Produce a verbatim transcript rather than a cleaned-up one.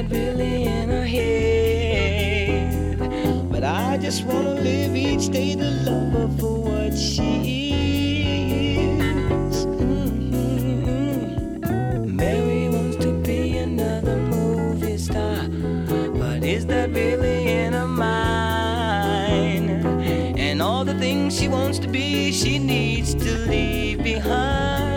really in her head. But I just wanna live each day to love her for what she is. Mm-hmm. Mary wants to be another movie star, but is that really in her mind? And all the things she wants to be, she needs to leave behind.